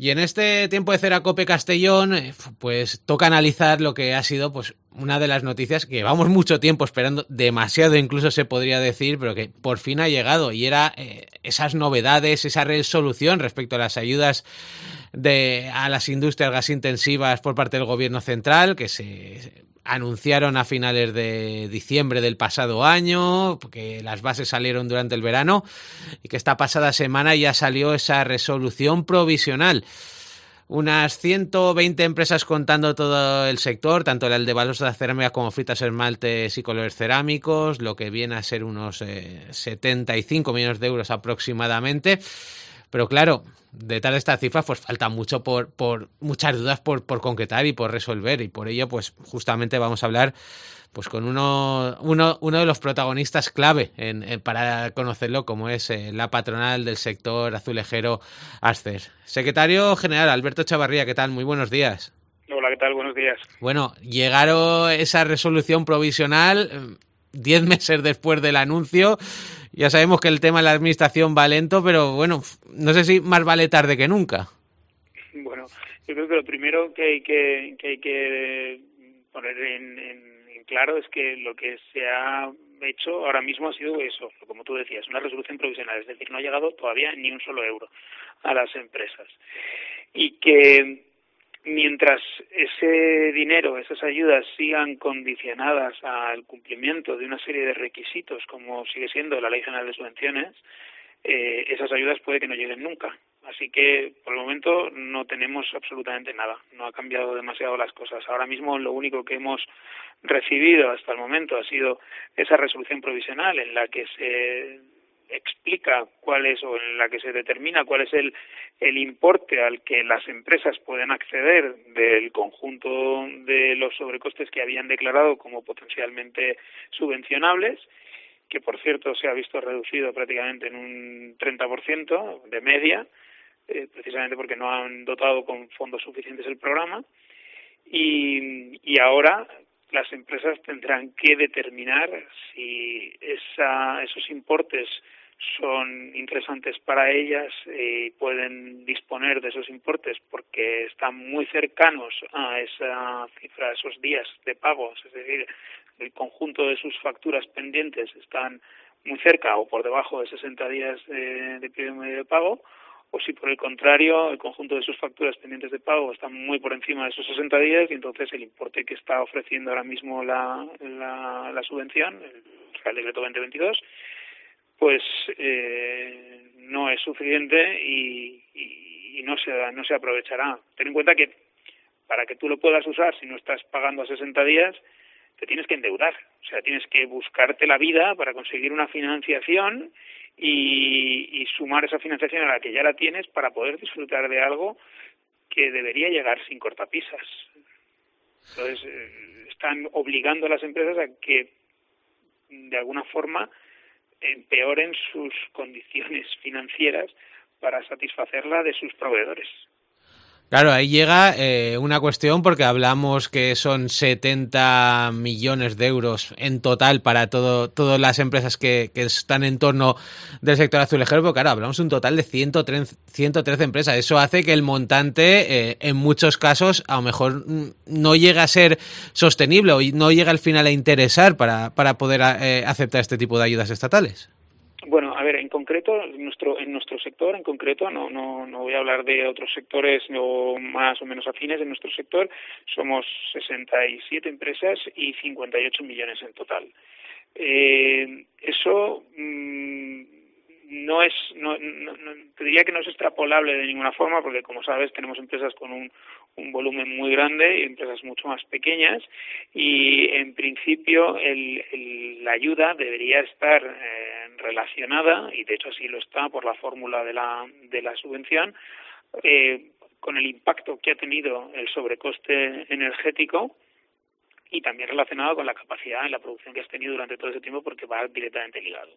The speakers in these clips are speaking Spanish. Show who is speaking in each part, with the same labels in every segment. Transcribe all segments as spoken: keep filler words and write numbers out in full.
Speaker 1: Y en este tiempo de Ceracope Castellón, pues toca analizar lo que ha sido pues una de las noticias que llevamos mucho tiempo esperando, demasiado incluso se podría decir, pero que por fin ha llegado, y era eh, esas novedades, esa resolución respecto a las ayudas de a las industrias gasintensivas por parte del gobierno central, que se anunciaron a finales de diciembre del pasado año, porque las bases salieron durante el verano, y que esta pasada semana ya salió esa resolución provisional. Unas ciento veinte empresas contando todo el sector, tanto el de balosa de cerámica como fritas, esmaltes y colores cerámicos, lo que viene a ser unos eh, setenta y cinco millones de euros aproximadamente. Pero claro, detrás de estas cifras pues falta mucho por, por muchas dudas por, por concretar y por resolver, y por ello pues justamente vamos a hablar pues con uno uno uno de los protagonistas clave en, en para conocerlo, como es eh, la patronal del sector azulejero Ascer. Secretario General Alberto Chavarría, ¿qué tal? Muy buenos días.
Speaker 2: Hola, ¿qué tal? Buenos días.
Speaker 1: Bueno, llegaron esa resolución provisional diez meses después del anuncio. Ya sabemos que el tema de la administración va lento, pero bueno, no sé si más vale tarde que nunca.
Speaker 2: Bueno, yo creo que lo primero que hay que, que, hay que poner en, en, en claro es que lo que se ha hecho ahora mismo ha sido eso, como tú decías, una resolución provisional, es decir, no ha llegado todavía ni un solo euro a las empresas. Y que mientras ese dinero, esas ayudas sigan condicionadas al cumplimiento de una serie de requisitos, como sigue siendo la Ley General de Subvenciones, eh, esas ayudas puede que no lleguen nunca. Así que, por el momento, no tenemos absolutamente nada. No ha cambiado demasiado las cosas. Ahora mismo, lo único que hemos recibido hasta el momento ha sido esa resolución provisional en la que se explica cuál es, o en la que se determina cuál es el, el importe al que las empresas pueden acceder del conjunto de los sobrecostes que habían declarado como potencialmente subvencionables, que por cierto se ha visto reducido prácticamente en un treinta por ciento de media, eh, precisamente porque no han dotado con fondos suficientes el programa, y, y ahora las empresas tendrán que determinar si esa, esos importes son interesantes para ellas y eh, pueden disponer de esos importes porque están muy cercanos a esa cifra, a esos días de pagos, es decir, el conjunto de sus facturas pendientes están muy cerca o por debajo de sesenta días de, de periodo medio de pago, o si por el contrario el conjunto de sus facturas pendientes de pago están muy por encima de esos sesenta días, y entonces el importe que está ofreciendo ahora mismo la, la, la subvención, el Real Decreto veinte veintidós, pues eh, no es suficiente y, y, y no se no se aprovechará. Ten en cuenta que para que tú lo puedas usar, si no estás pagando a sesenta días, te tienes que endeudar. O sea, tienes que buscarte la vida para conseguir una financiación y, y sumar esa financiación a la que ya la tienes para poder disfrutar de algo que debería llegar sin cortapisas. Entonces, eh, están obligando a las empresas a que, de alguna forma, empeoren sus condiciones financieras para satisfacerla de sus proveedores.
Speaker 1: Claro, ahí llega eh, una cuestión, porque hablamos que son setenta millones de euros en total para todo todas las empresas que, que están en torno del sector azulejero, pero claro, hablamos un total de ciento trece empresas. Eso hace que el montante, eh, en muchos casos, a lo mejor no llega a ser sostenible o no llega al final a interesar para, para poder eh, aceptar este tipo de ayudas estatales.
Speaker 2: Bueno, a ver, en concreto, en nuestro en nuestro sector, en concreto, no no no voy a hablar de otros sectores no más o menos afines. En nuestro sector somos sesenta y siete empresas y cincuenta y ocho millones en total. Eh, eso mmm, no es, no, no, no, te diría que no es extrapolable de ninguna forma, porque como sabes tenemos empresas con un, un volumen muy grande y empresas mucho más pequeñas, y en principio el, el, la ayuda debería estar eh, relacionada, y de hecho así lo está por la fórmula de la, de la subvención, eh, con el impacto que ha tenido el sobrecoste energético, y también relacionado con la capacidad en la producción que has tenido durante todo ese tiempo, porque va directamente ligado.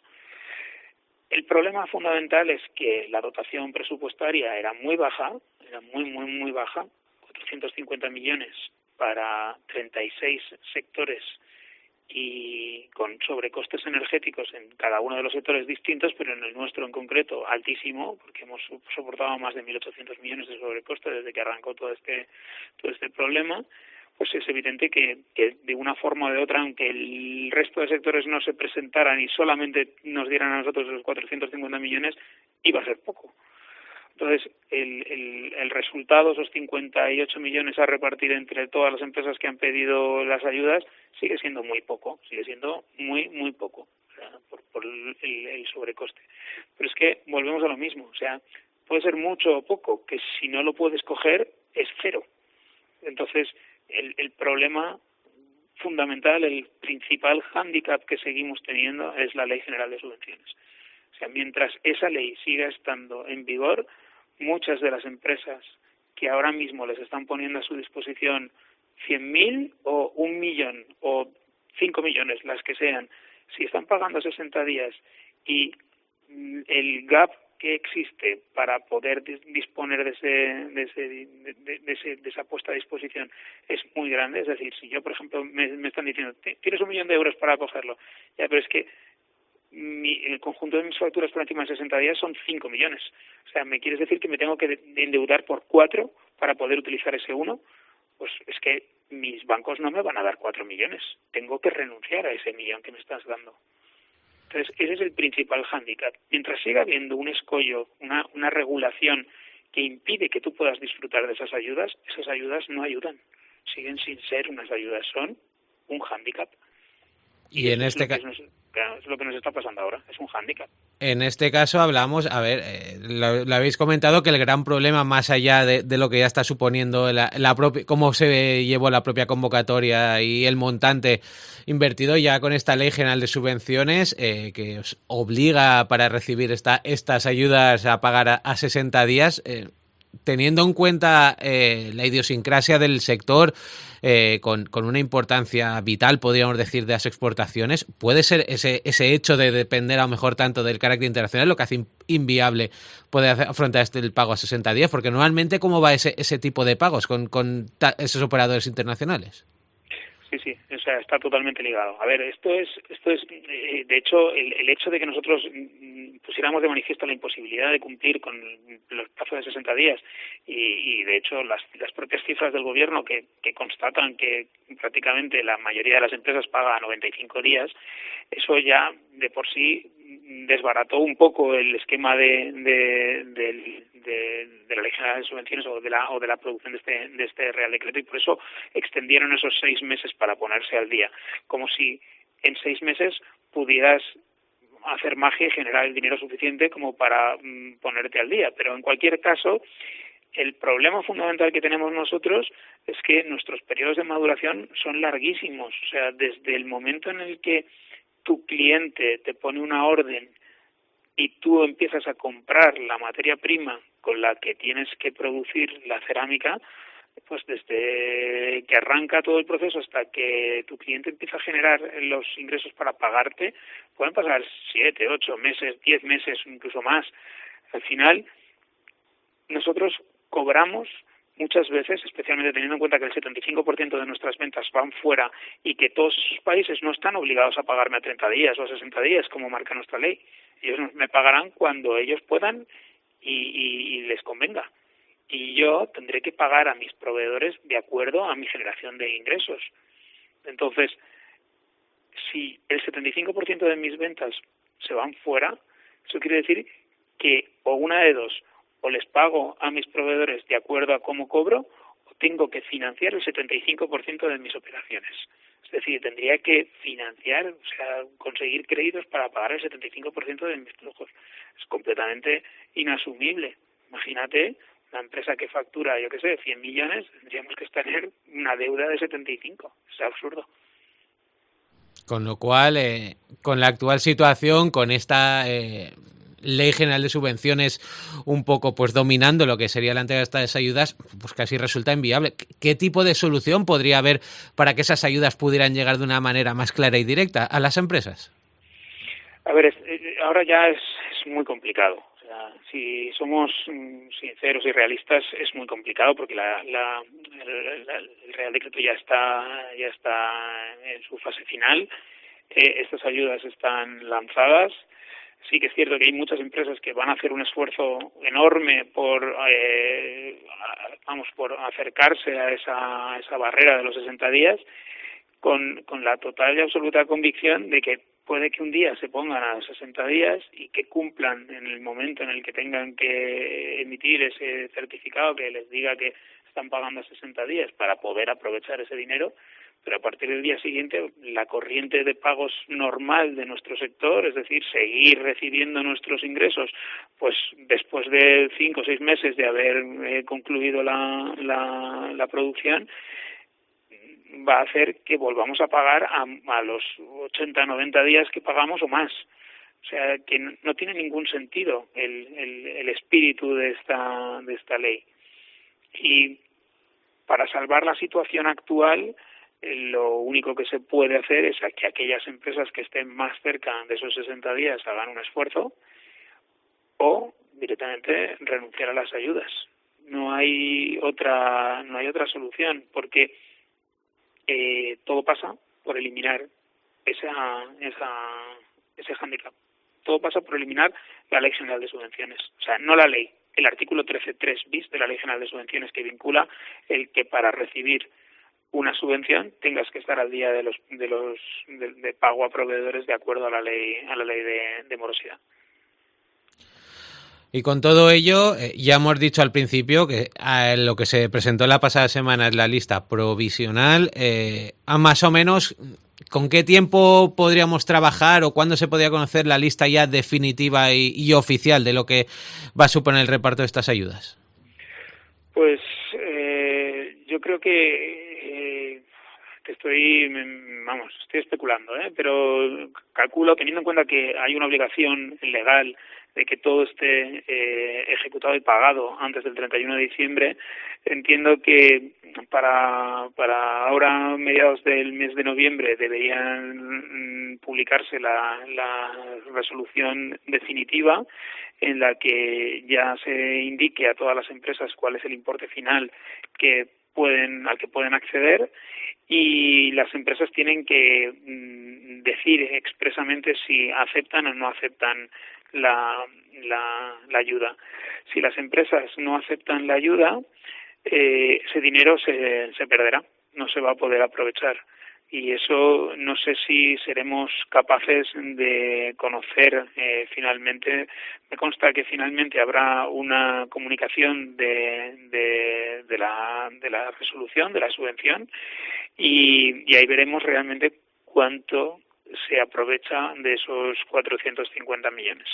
Speaker 2: El problema fundamental es que la dotación presupuestaria era muy baja, era muy, muy, muy baja, cuatrocientos cincuenta millones para treinta y seis sectores y con sobrecostes energéticos en cada uno de los sectores distintos, pero en el nuestro en concreto altísimo, porque hemos soportado más de mil ochocientos millones de sobrecostes desde que arrancó todo este todo este problema, pues es evidente que, que de una forma o de otra, aunque el resto de sectores no se presentaran y solamente nos dieran a nosotros los cuatrocientos cincuenta millones, iba a ser poco. Entonces, el, el, el resultado, esos cincuenta y ocho millones a repartir entre todas las empresas que han pedido las ayudas, sigue siendo muy poco, sigue siendo muy, muy poco, o sea, por, por el, el sobrecoste. Pero es que volvemos a lo mismo, o sea, puede ser mucho o poco, que si no lo puedes coger, es cero. Entonces, el, el problema fundamental, el principal hándicap que seguimos teniendo es la Ley General de Subvenciones. O sea, mientras esa ley siga estando en vigor, muchas de las empresas que ahora mismo les están poniendo a su disposición cien mil o un millón o cinco millones, las que sean, si están pagando sesenta días y el gap que existe para poder disponer de ese, de ese, de, de, ese, de esa puesta a disposición es muy grande. Es decir, si yo, por ejemplo, me, me están diciendo, tienes un millón de euros para cogerlo, ya, pero es que Mi, el conjunto de mis facturas por encima de sesenta días son cinco millones. O sea, ¿me quieres decir que me tengo que endeudar por cuatro para poder utilizar ese uno? Pues es que mis bancos no me van a dar cuatro millones. Tengo que renunciar a ese millón que me estás dando. Entonces, ese es el principal hándicap. Mientras siga habiendo un escollo, una, una regulación que impide que tú puedas disfrutar de esas ayudas, esas ayudas no ayudan. Siguen sin ser unas ayudas, son un hándicap.
Speaker 1: Y, y en este caso...
Speaker 2: Es lo que nos está pasando ahora, es un hándicap.
Speaker 1: En este caso hablamos, a ver, eh, lo, lo habéis comentado, que el gran problema, más allá de, de lo que ya está suponiendo la, la propia, cómo se llevó la propia convocatoria y el montante invertido ya con esta Ley General de Subvenciones, eh, que os obliga para recibir esta, estas ayudas a pagar a, a sesenta días, eh, teniendo en cuenta eh, la idiosincrasia del sector, eh, con, con una importancia vital, podríamos decir, de las exportaciones, ¿puede ser ese, ese hecho de depender a lo mejor tanto del carácter internacional lo que hace inviable poder afrontar este el pago a sesenta días? Porque normalmente, ¿cómo va ese, ese tipo de pagos con, con ta- esos operadores internacionales?
Speaker 2: Sí, sí, o sea, está totalmente ligado. A ver, esto es, esto es, eh, de hecho, el, el hecho de que nosotros mm, pusiéramos de manifiesto la imposibilidad de cumplir con los plazos de sesenta días y, y de hecho, las, las propias cifras del gobierno que, que constatan que prácticamente la mayoría de las empresas paga a noventa y cinco días, eso ya de por sí desbarató un poco el esquema de, de, de, de, de la Ley General de Subvenciones o de la o de la producción de este de este Real Decreto, y por eso extendieron esos seis meses para ponerse al día, como si en seis meses pudieras hacer magia y generar el dinero suficiente como para mm, ponerte al día. Pero en cualquier caso, el problema fundamental que tenemos nosotros es que nuestros periodos de maduración son larguísimos. O sea, desde el momento en el que tu cliente te pone una orden y tú empiezas a comprar la materia prima con la que tienes que producir la cerámica, pues desde que arranca todo el proceso hasta que tu cliente empieza a generar los ingresos para pagarte, pueden pasar siete, ocho meses, diez meses, incluso más. Al final, nosotros cobramos muchas veces, especialmente teniendo en cuenta que el setenta y cinco por ciento de nuestras ventas van fuera y que todos esos países no están obligados a pagarme a treinta días o a sesenta días, como marca nuestra ley. Ellos me pagarán cuando ellos puedan y, y, y les convenga. Y yo tendré que pagar a mis proveedores de acuerdo a mi generación de ingresos. Entonces, si el setenta y cinco por ciento de mis ventas se van fuera, eso quiere decir que o una de dos, o les pago a mis proveedores de acuerdo a cómo cobro, o tengo que financiar el setenta y cinco por ciento de mis operaciones. Es decir, tendría que financiar, o sea, conseguir créditos para pagar el setenta y cinco por ciento de mis flujos. Es completamente inasumible. Imagínate una empresa que factura, yo qué sé, cien millones, tendríamos que tener una deuda de setenta y cinco. Es absurdo.
Speaker 1: Con lo cual, eh, con la actual situación, con esta eh, Ley General de Subvenciones un poco pues dominando lo que sería la entrega de estas ayudas, pues casi resulta inviable. ¿Qué tipo de solución podría haber para que esas ayudas pudieran llegar de una manera más clara y directa a las empresas?
Speaker 2: A ver, es, ahora ya es, es muy complicado. O sea, si somos sinceros y realistas, es muy complicado porque la, la, el, el Real Decreto ya está ya está en su fase final. Eh, estas ayudas están lanzadas. Sí que es cierto que hay muchas empresas que van a hacer un esfuerzo enorme por eh, vamos por acercarse a esa, a esa barrera de los sesenta días, con, con la total y absoluta convicción de que puede que un día se pongan a los sesenta días y que cumplan en el momento en el que tengan que emitir ese certificado que les diga que están pagando sesenta días para poder aprovechar ese dinero, pero a partir del día siguiente la corriente de pagos normal de nuestro sector, es decir, seguir recibiendo nuestros ingresos, pues después de cinco o seis meses de haber eh, concluido la, la, la producción, va a hacer que volvamos a pagar a, a los ochenta, noventa días que pagamos o más. O sea, que no, no tiene ningún sentido el, el, el espíritu de esta, de esta ley. Y para salvar la situación actual, eh, lo único que se puede hacer es que aquellas empresas que estén más cerca de esos sesenta días hagan un esfuerzo o directamente renunciar a las ayudas. No hay otra, no hay otra solución, porque Eh, todo pasa por eliminar esa, esa, ese hándicap. Todo pasa por eliminar la Ley General de Subvenciones. O sea, no la ley, el artículo trece punto tres bis de la Ley General de Subvenciones, que vincula el que para recibir una subvención tengas que estar al día de los de los de, de pago a proveedores de acuerdo a la ley a la ley de, de morosidad.
Speaker 1: Y con todo ello, eh, ya hemos dicho al principio que eh, lo que se presentó la pasada semana es la lista provisional. Eh, a más o menos, ¿con qué tiempo podríamos trabajar o cuándo se podría conocer la lista ya definitiva y, y oficial de lo que va a suponer el reparto de estas ayudas?
Speaker 2: Pues eh, yo creo que eh, que estoy, vamos, estoy especulando, ¿eh? Pero calculo, teniendo en cuenta que hay una obligación legal de que todo esté eh, ejecutado y pagado antes del treinta y uno de diciembre, entiendo que para para ahora, mediados del mes de noviembre, deberían publicarse la, la resolución definitiva en la que ya se indique a todas las empresas cuál es el importe final que pueden al que pueden acceder, y las empresas tienen que mm, decir expresamente si aceptan o no aceptan la, la, la ayuda. Si las empresas no aceptan la ayuda, eh, ese dinero se, se perderá, no se va a poder aprovechar. Y eso no sé si seremos capaces de conocer eh, finalmente. Me consta que finalmente habrá una comunicación de, de, de, la, de la resolución, de la subvención, y, y ahí veremos realmente cuánto se aprovecha de esos cuatrocientos cincuenta millones.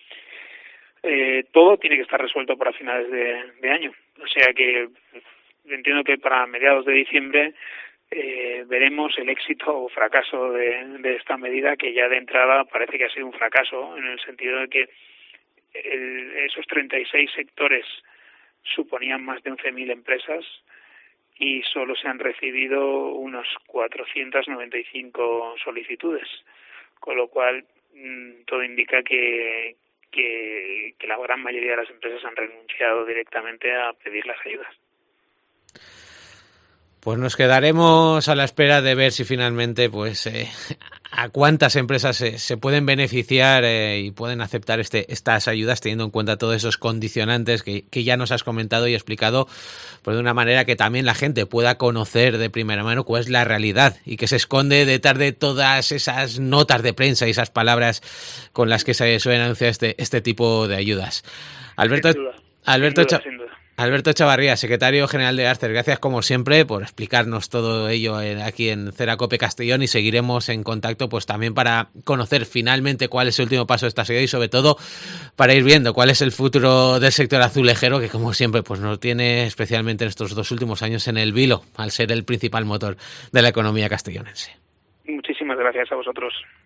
Speaker 2: Eh, todo tiene que estar resuelto para finales de, de año. O sea que entiendo que para mediados de diciembre Eh, veremos el éxito o fracaso de, de esta medida, que ya de entrada parece que ha sido un fracaso, en el sentido de que el, esos treinta y seis sectores suponían más de once mil empresas y solo se han recibido unos cuatrocientas noventa y cinco solicitudes, con lo cual mmm, todo indica que, que, que la gran mayoría de las empresas han renunciado directamente a pedir las ayudas.
Speaker 1: Pues nos quedaremos a la espera de ver si finalmente, pues, eh, a cuántas empresas se, se pueden beneficiar eh, y pueden aceptar este, estas ayudas, teniendo en cuenta todos esos condicionantes que, que ya nos has comentado y explicado, pues de una manera que también la gente pueda conocer de primera mano cuál es la realidad y que se esconde detrás de todas esas notas de prensa y esas palabras con las que se suelen anunciar este, este tipo de ayudas. Alberto,
Speaker 2: sin duda,
Speaker 1: Alberto
Speaker 2: sin duda,
Speaker 1: Cha-
Speaker 2: sin duda.
Speaker 1: Alberto Chavarría, secretario general de Aster, gracias como siempre por explicarnos todo ello aquí en Ceracope Castellón, y seguiremos en contacto pues también para conocer finalmente cuál es el último paso de esta serie y sobre todo para ir viendo cuál es el futuro del sector azulejero, que como siempre pues nos tiene especialmente en estos dos últimos años en el vilo al ser el principal motor de la economía castellonense.
Speaker 2: Muchísimas gracias a vosotros.